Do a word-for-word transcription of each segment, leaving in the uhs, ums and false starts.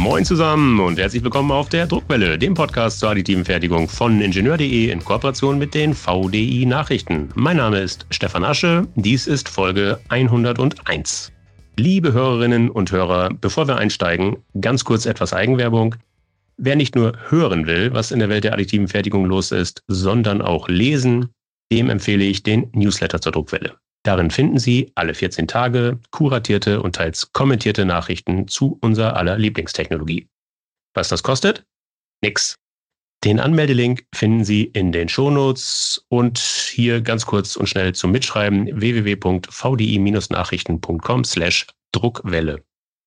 Moin zusammen und herzlich willkommen auf der Druckwelle, dem Podcast zur additiven Fertigung von Ingenieur punkt de in Kooperation mit den V D I Nachrichten. Mein Name ist Stefan Asche, dies ist Folge hunderteins. Liebe Hörerinnen und Hörer, bevor wir einsteigen, ganz kurz etwas Eigenwerbung. Wer nicht nur hören will, was in der Welt der additiven Fertigung los ist, sondern auch lesen, dem empfehle ich den Newsletter zur Druckwelle. Darin finden Sie alle vierzehn Tage kuratierte und teils kommentierte Nachrichten zu unserer aller Lieblingstechnologie. Was das kostet? Nix. Den Anmeldelink finden Sie in den Shownotes und hier ganz kurz und schnell zum Mitschreiben w w w punkt v d i nachrichten punkt com slash Druckwelle.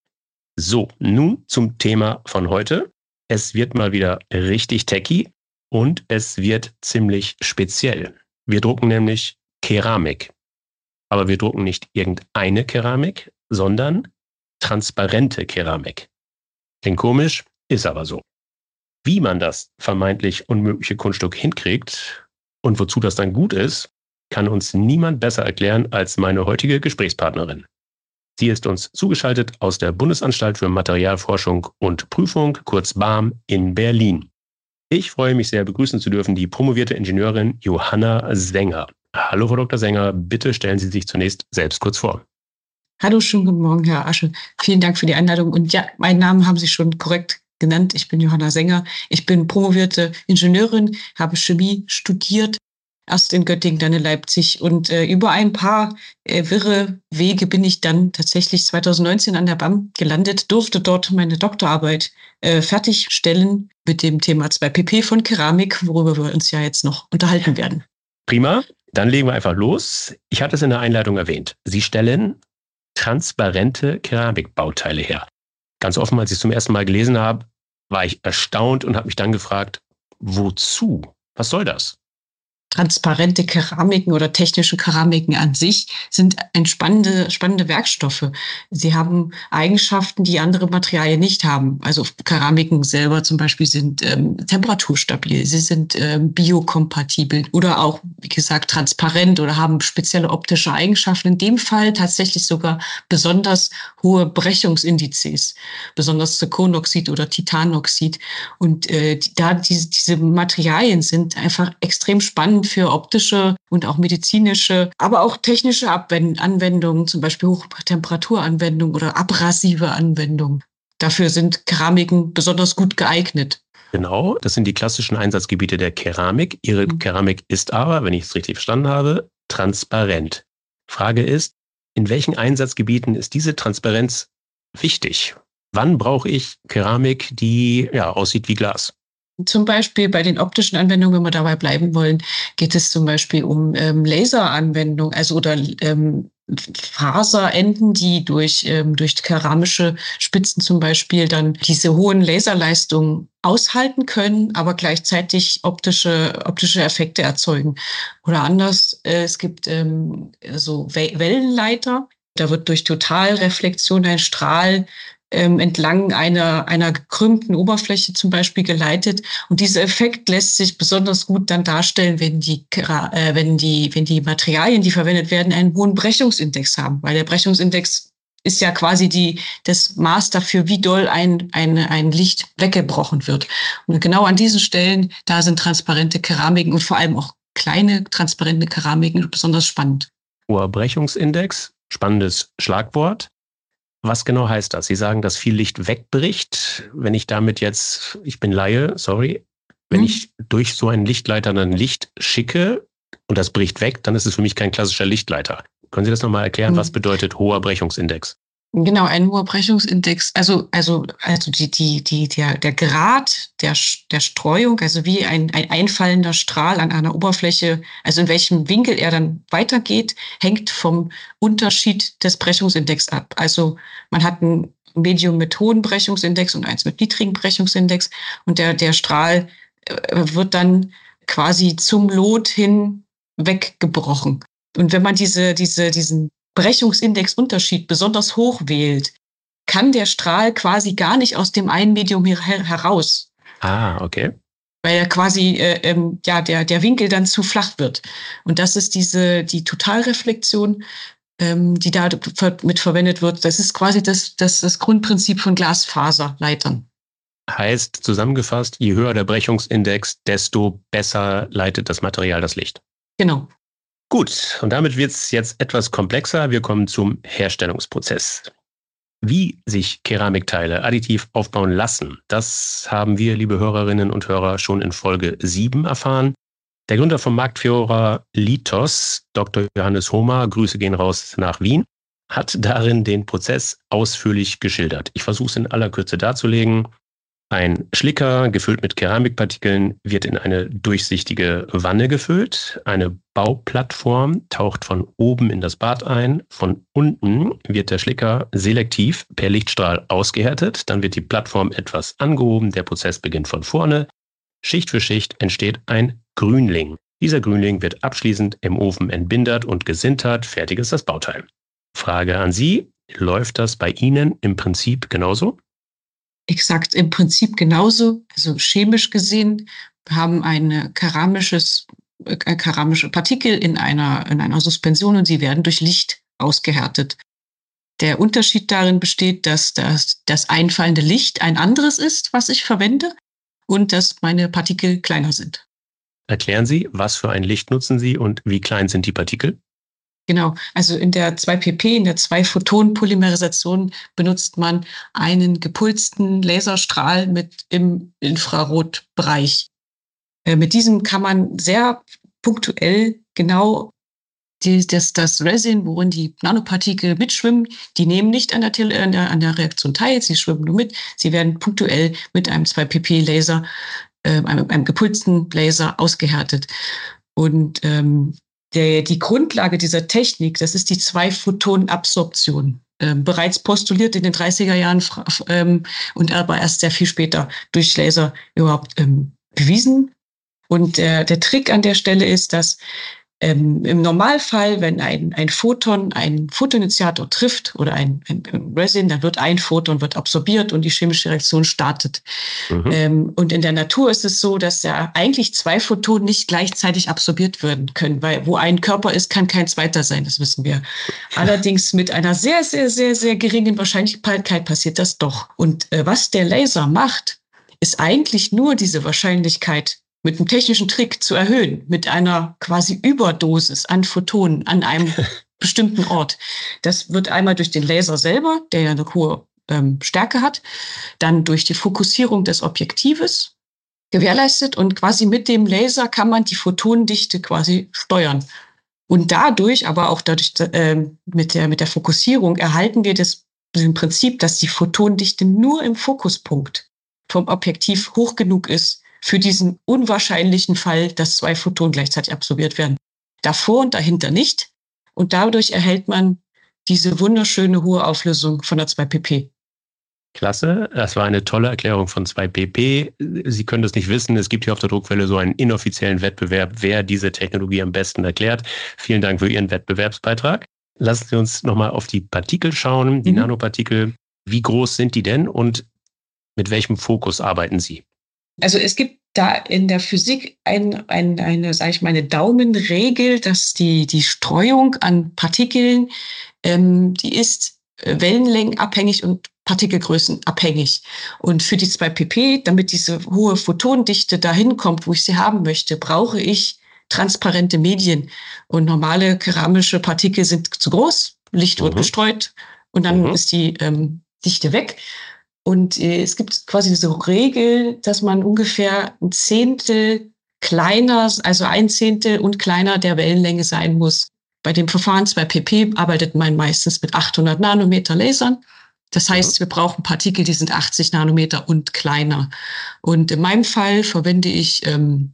So, nun zum Thema von heute. Es wird mal wieder richtig techy und es wird ziemlich speziell. Wir drucken nämlich Keramik. Aber wir drucken nicht irgendeine Keramik, sondern transparente Keramik. Klingt komisch, ist aber so. Wie man das vermeintlich unmögliche Kunststück hinkriegt und wozu das dann gut ist, kann uns niemand besser erklären als meine heutige Gesprächspartnerin. Sie ist uns zugeschaltet aus der Bundesanstalt für Materialforschung und Prüfung, kurz B A M, in Berlin. Ich freue mich sehr, begrüßen zu dürfen die promovierte Ingenieurin Johanna Sänger. Hallo, Frau Doktor Sänger, bitte stellen Sie sich zunächst selbst kurz vor. Hallo, schönen guten Morgen, Herr Asche. Vielen Dank für die Einladung. Und ja, meinen Namen haben Sie schon korrekt genannt. Ich bin Johanna Sänger. Ich bin promovierte Ingenieurin, habe Chemie studiert, erst in Göttingen, dann in Leipzig. Und äh, über ein paar äh, wirre Wege bin ich dann tatsächlich zweitausendneunzehn an der B A M gelandet, durfte dort meine Doktorarbeit äh, fertigstellen mit dem Thema zwei P P von Keramik, worüber wir uns ja jetzt noch unterhalten werden. Prima. Dann legen wir einfach los. Ich hatte es in der Einleitung erwähnt. Sie stellen transparente Keramikbauteile her. Ganz offen, als ich es zum ersten Mal gelesen habe, war ich erstaunt und habe mich dann gefragt, wozu? Was soll das? Transparente Keramiken oder technische Keramiken an sich sind ein spannende, spannende Werkstoffe. Sie haben Eigenschaften, die andere Materialien nicht haben. Also Keramiken selber zum Beispiel sind ähm, temperaturstabil, sie sind ähm, biokompatibel oder auch, wie gesagt, transparent oder haben spezielle optische Eigenschaften. In dem Fall tatsächlich sogar besonders hohe Brechungsindizes, besonders Zirkonoxid oder Titanoxid. Und äh, da diese, diese Materialien sind einfach extrem spannend für optische und auch medizinische, aber auch technische Anwendungen, zum Beispiel Hochtemperaturanwendungen oder abrasive Anwendungen. Dafür sind Keramiken besonders gut geeignet. Genau, das sind die klassischen Einsatzgebiete der Keramik. Ihre mhm. Keramik ist aber, wenn ich es richtig verstanden habe, transparent. Frage ist, in welchen Einsatzgebieten ist diese Transparenz wichtig? Wann brauche ich Keramik, die ja aussieht wie Glas? Zum Beispiel bei den optischen Anwendungen, wenn wir dabei bleiben wollen, geht es zum Beispiel um ähm, Laseranwendungen, also oder ähm, Faserenden, die durch, ähm, durch keramische Spitzen zum Beispiel dann diese hohen Laserleistungen aushalten können, aber gleichzeitig optische, optische Effekte erzeugen. Oder anders, äh, es gibt ähm, so Wellenleiter, da wird durch Totalreflexion ein Strahl Ähm, entlang einer, einer gekrümmten Oberfläche zum Beispiel geleitet. Und dieser Effekt lässt sich besonders gut dann darstellen, wenn die, äh, wenn die, wenn die Materialien, die verwendet werden, einen hohen Brechungsindex haben. Weil der Brechungsindex ist ja quasi die, das Maß dafür, wie doll ein, ein, ein Licht weggebrochen wird. Und genau an diesen Stellen, da sind transparente Keramiken und vor allem auch kleine transparente Keramiken besonders spannend. Hoher Brechungsindex, spannendes Schlagwort. Was genau heißt das? Sie sagen, dass viel Licht wegbricht. Wenn ich damit jetzt, ich bin Laie, sorry, wenn hm. ich durch so einen Lichtleiter dann Licht schicke und das bricht weg, dann ist es für mich kein klassischer Lichtleiter. Können Sie das nochmal erklären? Hm. Was bedeutet hoher Brechungsindex? Genau, ein hoher Brechungsindex, also, also, also die, die, die, der, der Grad der, der Streuung, also wie ein, ein einfallender Strahl an einer Oberfläche, also in welchem Winkel er dann weitergeht, hängt vom Unterschied des Brechungsindex ab. Also man hat ein Medium mit hohem Brechungsindex und eins mit niedrigem Brechungsindex und der, der Strahl wird dann quasi zum Lot hin weggebrochen. Und wenn man diese, diese, diesen Brechungsindexunterschied besonders hoch wählt, kann der Strahl quasi gar nicht aus dem einen Medium her- heraus. Ah, okay. Weil ja quasi äh, ähm, ja, der, der Winkel dann zu flach wird. Und das ist diese, die Totalreflexion. ähm, die da mit verwendet wird. Das ist quasi das, das, das Grundprinzip von Glasfaserleitern. Heißt zusammengefasst, je höher der Brechungsindex, desto besser leitet das Material das Licht. Genau. Gut, und damit wird es jetzt etwas komplexer. Wir kommen zum Herstellungsprozess. Wie sich Keramikteile additiv aufbauen lassen, das haben wir, liebe Hörerinnen und Hörer, schon in Folge sieben erfahren. Der Gründer vom Marktführer Litos, Doktor Johannes Hohmer, Grüße gehen raus nach Wien, hat darin den Prozess ausführlich geschildert. Ich versuche es in aller Kürze darzulegen. Ein Schlicker, gefüllt mit Keramikpartikeln, wird in eine durchsichtige Wanne gefüllt. Eine Bauplattform taucht von oben in das Bad ein. Von unten wird der Schlicker selektiv per Lichtstrahl ausgehärtet. Dann wird die Plattform etwas angehoben. Der Prozess beginnt von vorne. Schicht für Schicht entsteht ein Grünling. Dieser Grünling wird abschließend im Ofen entbindert und gesintert. Fertig ist das Bauteil. Frage an Sie, läuft das bei Ihnen im Prinzip genauso? Exakt, im Prinzip genauso. Also chemisch gesehen, wir haben ein keramisches, äh, keramische Partikel in einer, in einer Suspension und sie werden durch Licht ausgehärtet. Der Unterschied darin besteht, dass das, das einfallende Licht ein anderes ist, was ich verwende, und dass meine Partikel kleiner sind. Erklären Sie, was für ein Licht nutzen Sie und wie klein sind die Partikel? Genau, also in der zwei P P, in der Zwei-Photon-Polymerisation benutzt man einen gepulsten Laserstrahl mit im Infrarotbereich. Äh, mit diesem kann man sehr punktuell genau die, das, das Resin, worin die Nanopartikel mitschwimmen, die nehmen nicht an der, Tele, an der, an der Reaktion teil, sie schwimmen nur mit. Sie werden punktuell mit einem zwei P P-Laser, äh, einem, einem gepulsten Laser ausgehärtet. Und ähm, Der, die Grundlage dieser Technik, das ist die Zwei-Photon-Absorption. Ähm, bereits postuliert in den dreißiger Jahren ähm, und aber erst sehr viel später durch Laser überhaupt ähm, bewiesen. Und äh, der Trick an der Stelle ist, dass ähm, im Normalfall, wenn ein, ein Photon einen Photoinitiator trifft oder ein, ein, ein Resin, dann wird ein Photon wird absorbiert und die chemische Reaktion startet. Mhm. Ähm, und in der Natur ist es so, dass ja eigentlich zwei Photonen nicht gleichzeitig absorbiert werden können, weil wo ein Körper ist, kann kein zweiter sein, das wissen wir. Allerdings mit einer sehr, sehr, sehr, sehr geringen Wahrscheinlichkeit passiert das doch. Und äh, was der Laser macht, ist eigentlich nur diese Wahrscheinlichkeit mit einem technischen Trick zu erhöhen, mit einer quasi Überdosis an Photonen an einem bestimmten Ort. Das wird einmal durch den Laser selber, der ja eine hohe ähm, Stärke hat, dann durch die Fokussierung des Objektives gewährleistet und quasi mit dem Laser kann man die Photonendichte quasi steuern. Und dadurch, aber auch dadurch äh, mit der, mit der Fokussierung erhalten wir das im Prinzip, dass die Photonendichte nur im Fokuspunkt vom Objektiv hoch genug ist, für diesen unwahrscheinlichen Fall, dass zwei Photonen gleichzeitig absorbiert werden. Davor und dahinter nicht. Und dadurch erhält man diese wunderschöne hohe Auflösung von der zwei P P. Klasse, das war eine tolle Erklärung von zwei P P. Sie können das nicht wissen, es gibt hier auf der Druckwelle so einen inoffiziellen Wettbewerb, wer diese Technologie am besten erklärt. Vielen Dank für Ihren Wettbewerbsbeitrag. Lassen Sie uns nochmal auf die Partikel schauen, die mhm. Nanopartikel. Wie groß sind die denn und mit welchem Fokus arbeiten Sie? Also es gibt da in der Physik ein, ein, eine, sage ich mal, eine Daumenregel, dass die, die Streuung an Partikeln, ähm, die ist wellenlängenabhängig und partikelgrößenabhängig. Und für die zwei P P, damit diese hohe Photonendichte dahin kommt, wo ich sie haben möchte, brauche ich transparente Medien. Und normale keramische Partikel sind zu groß, Licht wird mhm. gestreut und dann mhm. ist die ähm, Dichte weg. Und äh, es gibt quasi diese Regel, dass man ungefähr ein Zehntel kleiner, also ein Zehntel und kleiner der Wellenlänge sein muss. Bei dem Verfahren zwei P P arbeitet man meistens mit achthundert Nanometer Lasern. Das heißt, wir brauchen Partikel, die sind achtzig Nanometer und kleiner. Und in meinem Fall verwende ich ähm,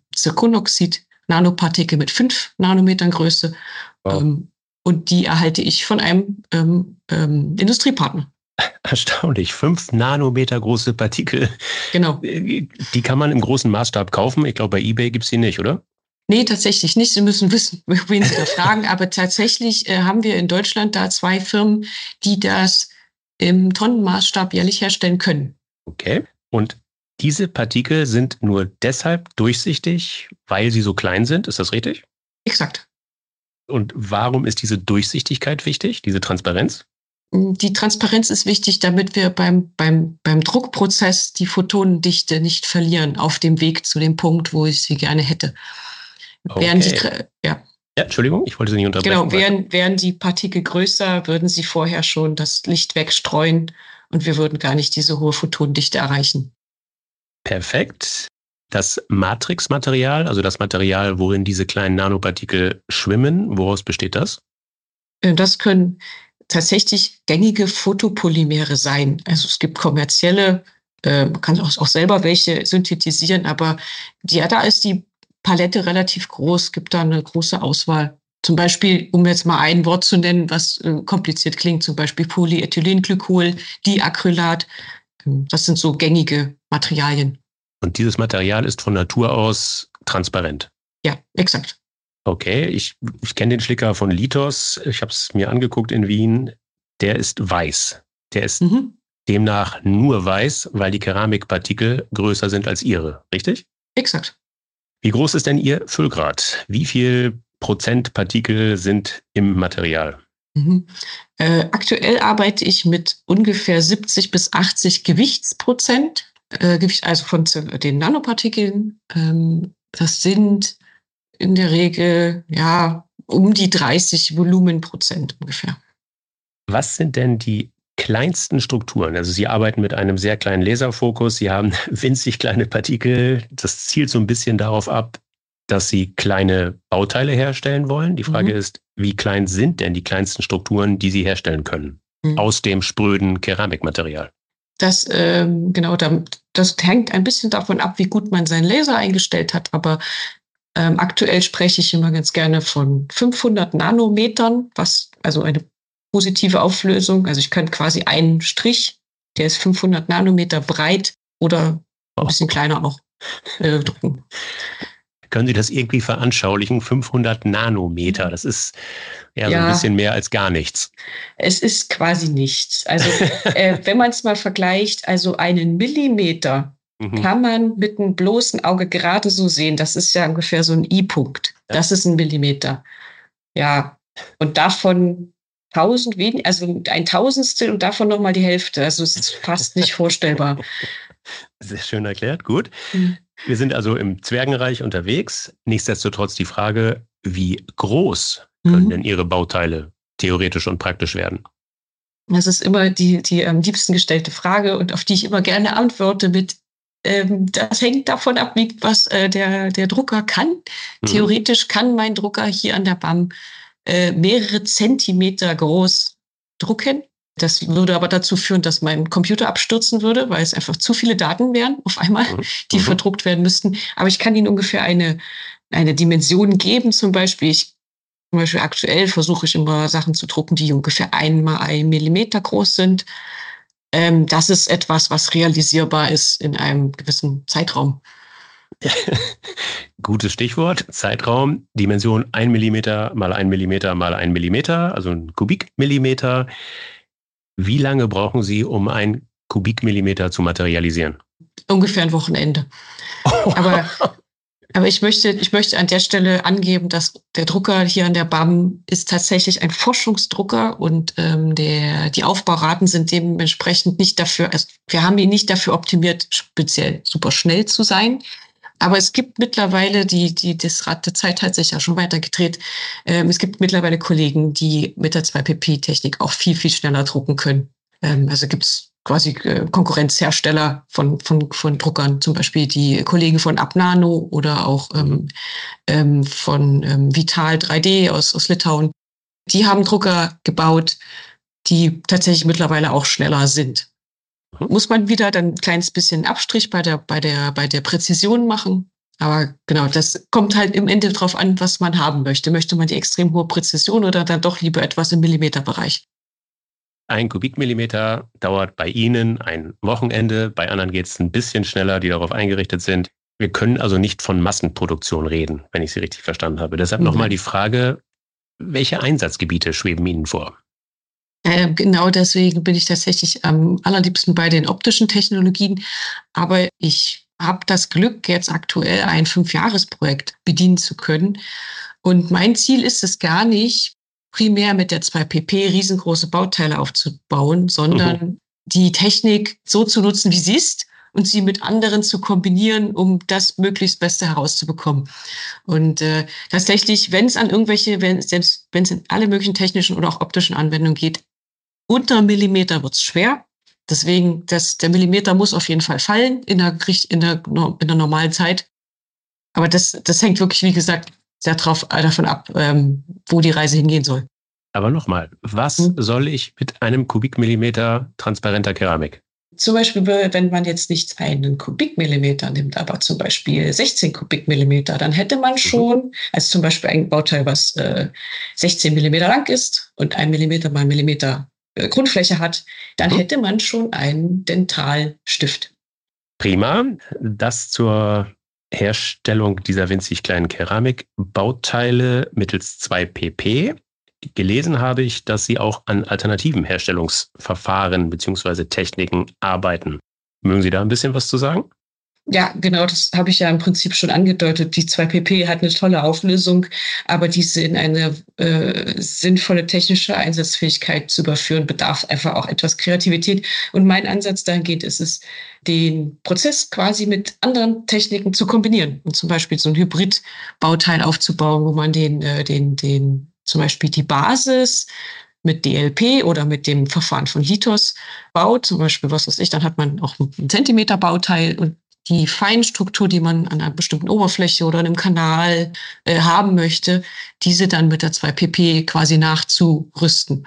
Zirkonoxid-Nanopartikel mit fünf Nanometern Größe. Wow. Ähm, und die erhalte ich von einem ähm, ähm, Industriepartner. Erstaunlich. Fünf Nanometer große Partikel. Genau. Die kann man im großen Maßstab kaufen. Ich glaube, bei eBay gibt es die nicht, oder? Nee, tatsächlich nicht. Sie müssen wissen, wen Sie da fragen. Aber tatsächlich äh, haben wir in Deutschland da zwei Firmen, die das im Tonnenmaßstab jährlich herstellen können. Okay. Und diese Partikel sind nur deshalb durchsichtig, weil sie so klein sind. Ist das richtig? Exakt. Und warum ist diese Durchsichtigkeit wichtig, diese Transparenz? Die Transparenz ist wichtig, damit wir beim, beim, beim Druckprozess die Photonendichte nicht verlieren auf dem Weg zu dem Punkt, wo ich sie gerne hätte. Okay. Wären die, ja. Ja, Entschuldigung, ich wollte Sie nicht unterbrechen. Genau, wären, wären die Partikel größer, würden sie vorher schon das Licht wegstreuen und wir würden gar nicht diese hohe Photonendichte erreichen. Perfekt. Das Matrixmaterial, also das Material, worin diese kleinen Nanopartikel schwimmen, woraus besteht das? Das können tatsächlich gängige Photopolymere sein. Also es gibt kommerzielle, äh, man kann auch, auch selber welche synthetisieren, aber die, ja, da ist die Palette relativ groß, gibt da eine große Auswahl. Zum Beispiel, um jetzt mal ein Wort zu nennen, was äh, kompliziert klingt, zum Beispiel Polyethylenglykol, Diacrylat. Das sind so gängige Materialien. Und dieses Material ist von Natur aus transparent? Ja, exakt. Okay, ich, ich kenne den Schlicker von Litos. Ich habe es mir angeguckt in Wien. Der ist weiß. Der ist mhm. demnach nur weiß, weil die Keramikpartikel größer sind als ihre, richtig? Exakt. Wie groß ist denn Ihr Füllgrad? Wie viel Prozent Partikel sind im Material? Mhm. Äh, aktuell arbeite ich mit ungefähr siebzig bis achtzig Gewichtsprozent, äh, Gewicht, also von den Nanopartikeln. Ähm, das sind in der Regel ja um die dreißig Volumenprozent ungefähr. Was sind denn die kleinsten Strukturen? Also Sie arbeiten mit einem sehr kleinen Laserfokus, Sie haben winzig kleine Partikel. Das zielt so ein bisschen darauf ab, dass Sie kleine Bauteile herstellen wollen. Die Frage mhm. ist, wie klein sind denn die kleinsten Strukturen, die Sie herstellen können mhm. aus dem spröden Keramikmaterial? Das, ähm, genau, das hängt ein bisschen davon ab, wie gut man seinen Laser eingestellt hat. Aber ähm, aktuell spreche ich immer ganz gerne von fünfhundert Nanometern, was also eine positive Auflösung. Also ich könnte quasi einen Strich, der ist fünfhundert Nanometer breit oder ein bisschen oh. kleiner auch äh, drucken. Können Sie das irgendwie veranschaulichen? fünfhundert Nanometer, das ist ja, ja so ein bisschen mehr als gar nichts. Es ist quasi nichts. Also äh, wenn man es mal vergleicht, also einen Millimeter mhm. kann man mit einem bloßen Auge gerade so sehen. Das ist ja ungefähr so ein I-Punkt. Ja. Das ist ein Millimeter. Ja, und davon tausend weniger, also ein Tausendstel und davon nochmal die Hälfte. Also es ist fast nicht vorstellbar. Sehr schön erklärt, gut. Mhm. Wir sind also im Zwergenreich unterwegs. Nichtsdestotrotz die Frage, wie groß können mhm. denn Ihre Bauteile theoretisch und praktisch werden? Das ist immer die, die am liebsten gestellte Frage und auf die ich immer gerne antworte mit, ähm, das hängt davon ab, wie, was äh, der, der Drucker kann. Mhm. Theoretisch kann mein Drucker hier an der B A M äh, mehrere Zentimeter groß drucken. Das würde aber dazu führen, dass mein Computer abstürzen würde, weil es einfach zu viele Daten wären auf einmal, die mhm. verdruckt werden müssten. Aber ich kann Ihnen ungefähr eine, eine Dimension geben. Zum Beispiel, ich, zum Beispiel aktuell versuche ich immer Sachen zu drucken, die ungefähr einmal ein Millimeter groß sind. Ähm, das ist etwas, was realisierbar ist in einem gewissen Zeitraum. Gutes Stichwort, Zeitraum, Dimension ein Millimeter mal ein Millimeter mal ein Millimeter, also ein Kubikmillimeter. Wie lange brauchen Sie, um ein Kubikmillimeter zu materialisieren? Ungefähr ein Wochenende. Oh. Aber, aber ich möchte, ich möchte an der Stelle angeben, dass der Drucker hier an der B A M ist tatsächlich ein Forschungsdrucker und ähm, der, die Aufbauraten sind dementsprechend nicht dafür, also wir haben ihn nicht dafür optimiert, speziell super schnell zu sein. Aber es gibt mittlerweile, die, die, das Rad der Zeit hat sich ja schon weitergedreht. Ähm, es gibt mittlerweile Kollegen, die mit der zwei P P-Technik auch viel, viel schneller drucken können. Ähm, also gibt es quasi äh, Konkurrenzhersteller von, von, von Druckern, zum Beispiel die Kollegen von Abnano oder auch ähm, ähm, von ähm, Vital drei D aus, aus Litauen. Die haben Drucker gebaut, die tatsächlich mittlerweile auch schneller sind. Muss man wieder dann ein kleines bisschen Abstrich bei der, bei der, bei der Präzision machen. Aber genau, das kommt halt im Ende drauf an, was man haben möchte. Möchte man die extrem hohe Präzision oder dann doch lieber etwas im Millimeterbereich? Ein Kubikmillimeter dauert bei Ihnen ein Wochenende. Bei anderen geht es ein bisschen schneller, die darauf eingerichtet sind. Wir können also nicht von Massenproduktion reden, wenn ich Sie richtig verstanden habe. Deshalb mhm. nochmal die Frage, welche Einsatzgebiete schweben Ihnen vor? Äh, genau deswegen bin ich tatsächlich am allerliebsten bei den optischen Technologien. Aber ich habe das Glück, jetzt aktuell ein Fünfjahresprojekt bedienen zu können. Und mein Ziel ist es gar nicht, primär mit der zwei P P riesengroße Bauteile aufzubauen, sondern mhm. die Technik so zu nutzen, wie sie ist, und sie mit anderen zu kombinieren, um das möglichst Beste herauszubekommen. Und äh, tatsächlich, wenn es an irgendwelche, wenn selbst wenn es in alle möglichen technischen oder auch optischen Anwendungen geht, unter einem Millimeter wird es schwer. Deswegen, das, der Millimeter muss auf jeden Fall fallen in der, in der, in der normalen Zeit. Aber das, das hängt wirklich, wie gesagt, sehr drauf, davon ab, ähm, wo die Reise hingehen soll. Aber nochmal, was hm. soll ich mit einem Kubikmillimeter transparenter Keramik? Zum Beispiel, wenn man jetzt nicht einen Kubikmillimeter nimmt, aber zum Beispiel sechzehn Kubikmillimeter, dann hätte man schon, also zum Beispiel ein Bauteil, was äh, sechzehn Millimeter lang ist und ein Millimeter mal Millimeter äh, Grundfläche hat, dann mhm. hätte man schon einen Dentalstift. Prima. Das zur Herstellung dieser winzig kleinen Keramikbauteile mittels zwei P P. Gelesen habe ich, dass Sie auch an alternativen Herstellungsverfahren bzw. Techniken arbeiten. Mögen Sie da ein bisschen was zu sagen? Ja, genau, das habe ich ja im Prinzip schon angedeutet. Die zwei P P hat eine tolle Auflösung, aber diese in eine äh, sinnvolle technische Einsatzfähigkeit zu überführen, bedarf einfach auch etwas Kreativität. Und mein Ansatz dahingehend ist es, den Prozess quasi mit anderen Techniken zu kombinieren und zum Beispiel so ein Hybridbauteil aufzubauen, wo man den, äh, den, den zum Beispiel die Basis mit D L P oder mit dem Verfahren von Litos baut, zum Beispiel, was weiß ich, dann hat man auch ein Zentimeter Bauteil und die Feinstruktur, die man an einer bestimmten Oberfläche oder einem Kanal äh, haben möchte, diese dann mit der zwei P P quasi nachzurüsten.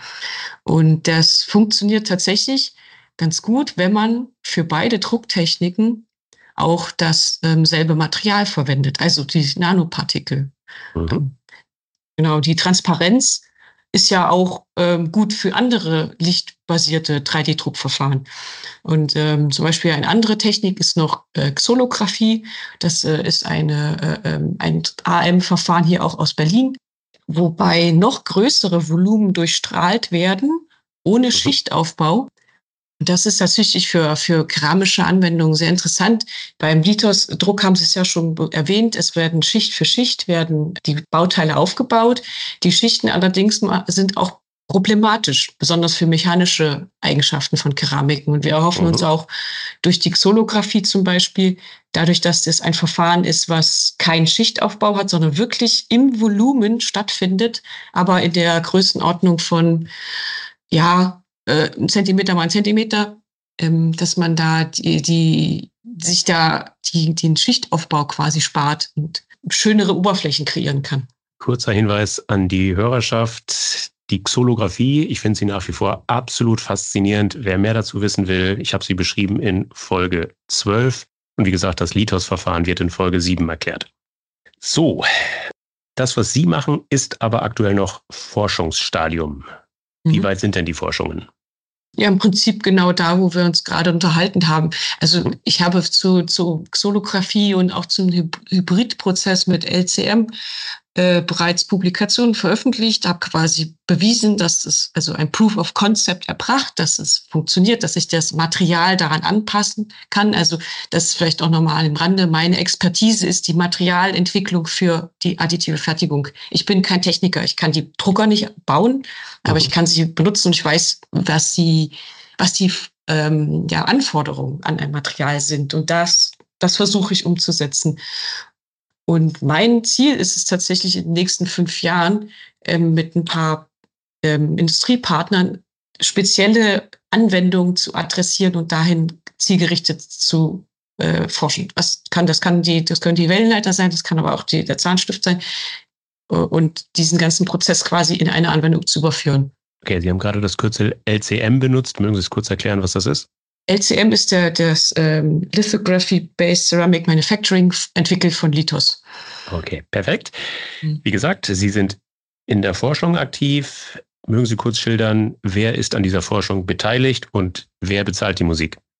Und das funktioniert tatsächlich ganz gut, wenn man für beide Drucktechniken auch das ähm, selbe Material verwendet, also die Nanopartikel. Mhm. Genau, die Transparenz ist ja auch ähm, gut für andere lichtbasierte drei D Druckverfahren. Und ähm, zum Beispiel eine andere Technik ist noch äh, Xolographie. Das äh, ist eine, äh, ein A M-Verfahren hier auch aus Berlin, wobei noch größere Volumen durchstrahlt werden, ohne mhm. Schichtaufbau. Das ist tatsächlich für, für keramische Anwendungen sehr interessant. Beim Litos-Druck haben Sie es ja schon erwähnt. Es werden Schicht für Schicht werden die Bauteile aufgebaut. Die Schichten allerdings sind auch problematisch, besonders für mechanische Eigenschaften von Keramiken. Und wir erhoffen mhm. uns auch durch die Xolographie zum Beispiel, dadurch, dass das ein Verfahren ist, was keinen Schichtaufbau hat, sondern wirklich im Volumen stattfindet, aber in der Größenordnung von, ja, ein Zentimeter mal ein Zentimeter, ähm, dass man da die, die sich da die, den Schichtaufbau quasi spart und schönere Oberflächen kreieren kann. Kurzer Hinweis an die Hörerschaft. Die Xolographie, ich finde sie nach wie vor absolut faszinierend. Wer mehr dazu wissen will, ich habe sie beschrieben in Folge zwölf. Und wie gesagt, das Litos-Verfahren wird in Folge sieben erklärt. So, das, was Sie machen, ist aber aktuell noch Forschungsstadium. Wie weit sind denn die Forschungen? Ja, im Prinzip genau da, wo wir uns gerade unterhalten haben. Also ich habe zu, zu Xolographie und auch zum Hybridprozess mit L C M äh, bereits Publikationen veröffentlicht, habe quasi bewiesen, dass es, also ein Proof of Concept erbracht, dass es funktioniert, dass ich das Material daran anpassen kann. Also das ist vielleicht auch nochmal im Rande. Meine Expertise ist die Materialentwicklung für die additive Fertigung. Ich bin kein Techniker, ich kann die Drucker nicht bauen, aber ich kann sie benutzen und ich weiß, was sie, was die ähm, ja, Anforderungen an ein Material sind. Und das, das versuche ich umzusetzen. Und mein Ziel ist es tatsächlich in den nächsten fünf Jahren ähm, mit ein paar ähm, Industriepartnern spezielle Anwendungen zu adressieren und dahin zielgerichtet zu äh, forschen. Das kann, das kann die, das können die Wellenleiter sein, das kann aber auch die, der Zahnstift sein äh, und diesen ganzen Prozess quasi in eine Anwendung zu überführen. Okay, Sie haben gerade das Kürzel L C M benutzt. Mögen Sie es kurz erklären, was das ist? L C M ist der, das ähm, Lithography-Based Ceramic Manufacturing, entwickelt von Litos. Okay, perfekt. Wie gesagt, Sie sind in der Forschung aktiv. Mögen Sie kurz schildern, wer ist an dieser Forschung beteiligt und wer bezahlt die Musik?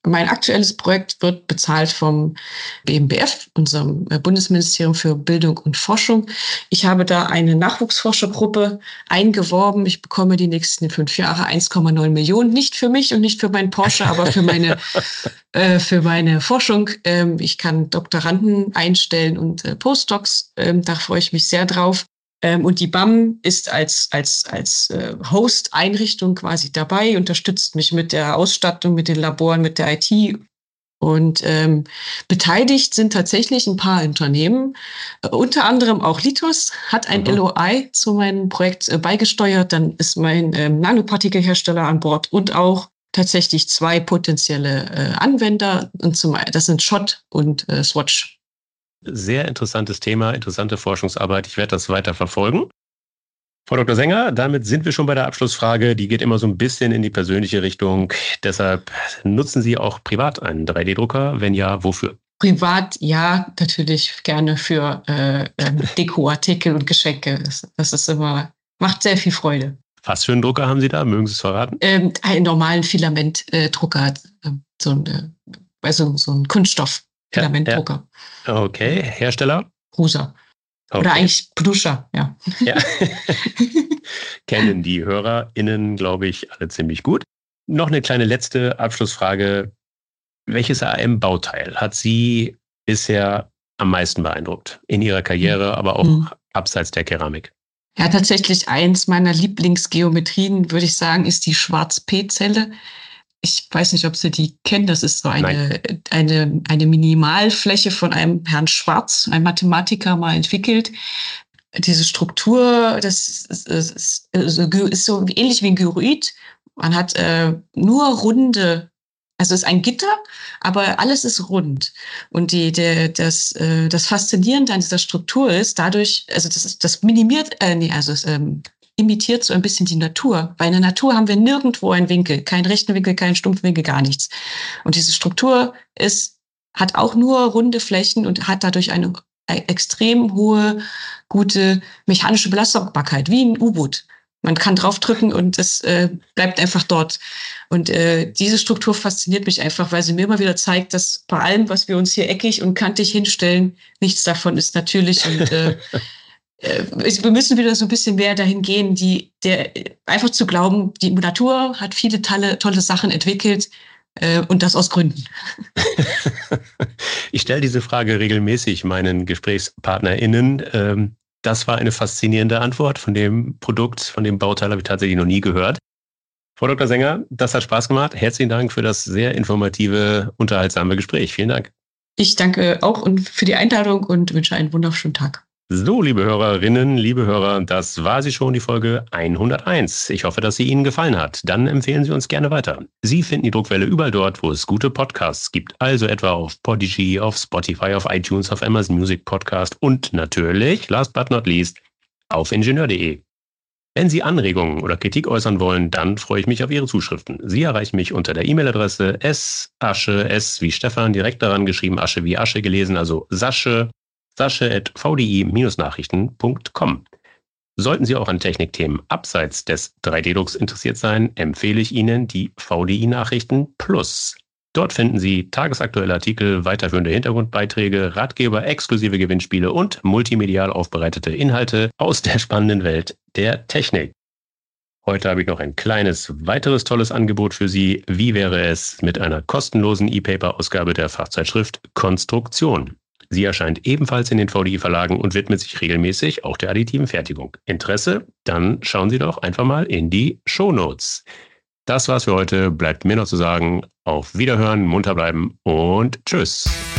Mein aktuelles Projekt wird bezahlt vom B M B F, unserem Bundesministerium für Bildung und Forschung. Ich habe da eine Nachwuchsforschergruppe eingeworben. Ich bekomme die nächsten fünf Jahre eins Komma neun Millionen. Nicht für mich und nicht für meinen Porsche, aber für meine, äh, für meine Forschung. Ähm, ich kann Doktoranden einstellen und äh, Postdocs. Ähm, da freue ich mich sehr drauf. Ähm, und die B A M ist als, als, als äh, Host-Einrichtung quasi dabei, unterstützt mich mit der Ausstattung, mit den Laboren, mit der I T. Und ähm, beteiligt sind tatsächlich ein paar Unternehmen, äh, unter anderem auch Litos hat ein mhm. L O I zu meinem Projekt äh, beigesteuert. Dann ist mein ähm, Nanopartikelhersteller an Bord und auch tatsächlich zwei potenzielle äh, Anwender. Und zum, das sind Schott und äh, Swatch. Sehr interessantes Thema, interessante Forschungsarbeit. Ich werde das weiter verfolgen. Frau Doktor Sänger, damit sind wir schon bei der Abschlussfrage. Die geht immer so ein bisschen in die persönliche Richtung. Deshalb nutzen Sie auch privat einen drei D Drucker? Wenn ja, wofür? Privat, ja, natürlich gerne für äh, Dekoartikel und Geschenke. Das, das ist immer, macht sehr viel Freude. Was für einen Drucker haben Sie da? Mögen Sie es verraten? Ähm, einen normalen Filamentdrucker, äh, so ein, also so ein Kunststoff. Filamentdrucker. Ja, ja. Okay, Hersteller? Prusa. Okay. Oder eigentlich Prusa, ja. ja. Kennen die HörerInnen, glaube ich, alle ziemlich gut. Noch eine kleine letzte Abschlussfrage. Welches A M-Bauteil hat Sie bisher am meisten beeindruckt? In Ihrer Karriere, aber auch mhm. abseits der Keramik? Ja, tatsächlich eins meiner Lieblingsgeometrien, würde ich sagen, ist die Schwarz-P-Zelle. Ich weiß nicht, ob Sie die kennen. Das ist so eine, eine, eine Minimalfläche von einem Herrn Schwarz, einem Mathematiker, mal entwickelt. Diese Struktur, das ist, ist, ist so ähnlich wie ein Gyroid. Man hat äh, nur runde, also es ist ein Gitter, aber alles ist rund. Und die, der, das, äh, das Faszinierende an dieser Struktur ist, dadurch, also das, ist, das minimiert, äh, nee, also es, ähm, imitiert so ein bisschen die Natur. Weil in der Natur haben wir nirgendwo einen Winkel, keinen rechten Winkel, keinen stumpfen Winkel, gar nichts. Und diese Struktur ist, hat auch nur runde Flächen und hat dadurch eine extrem hohe, gute mechanische Belastbarkeit, wie ein U-Boot. Man kann draufdrücken und es äh, bleibt einfach dort. Und äh, diese Struktur fasziniert mich einfach, weil sie mir immer wieder zeigt, dass bei allem, was wir uns hier eckig und kantig hinstellen, nichts davon ist natürlich. Und äh, wir müssen wieder so ein bisschen mehr dahin gehen, die, der, einfach zu glauben, die Natur hat viele tolle, tolle Sachen entwickelt äh, und das aus Gründen. Ich stelle diese Frage regelmäßig meinen GesprächspartnerInnen. Ähm, das war eine faszinierende Antwort. Von dem Produkt, von dem Bauteil habe ich tatsächlich noch nie gehört. Frau Doktor Sänger, das hat Spaß gemacht. Herzlichen Dank für das sehr informative, unterhaltsame Gespräch. Vielen Dank. Ich danke auch und für die Einladung und wünsche einen wunderschönen Tag. So, liebe Hörerinnen, liebe Hörer, das war sie schon, die Folge hunderteins. Ich hoffe, dass sie Ihnen gefallen hat. Dann empfehlen Sie uns gerne weiter. Sie finden die Druckwelle überall dort, wo es gute Podcasts gibt. Also etwa auf Podigy, auf Spotify, auf iTunes, auf Amazon Music Podcast und natürlich, last but not least, auf ingenieur punkt de. Wenn Sie Anregungen oder Kritik äußern wollen, dann freue ich mich auf Ihre Zuschriften. Sie erreichen mich unter der E-Mail-Adresse sasche, s wie Stefan, direkt daran geschrieben, Asche wie Asche gelesen, also Sasche, sasche at v d i Bindestrich nachrichten punkt com. Sollten Sie auch an Technikthemen abseits des drei D Drucks interessiert sein, empfehle ich Ihnen die V D I Nachrichten Plus. Dort finden Sie tagesaktuelle Artikel, weiterführende Hintergrundbeiträge, Ratgeber, exklusive Gewinnspiele und multimedial aufbereitete Inhalte aus der spannenden Welt der Technik. Heute habe ich noch ein kleines weiteres tolles Angebot für Sie. Wie wäre es mit einer kostenlosen E-Paper-Ausgabe der Fachzeitschrift Konstruktion? Sie erscheint ebenfalls in den V D I-Verlagen und widmet sich regelmäßig auch der additiven Fertigung. Interesse? Dann schauen Sie doch einfach mal in die Shownotes. Das war's für heute. Bleibt mir noch zu sagen, auf Wiederhören, munter bleiben und tschüss.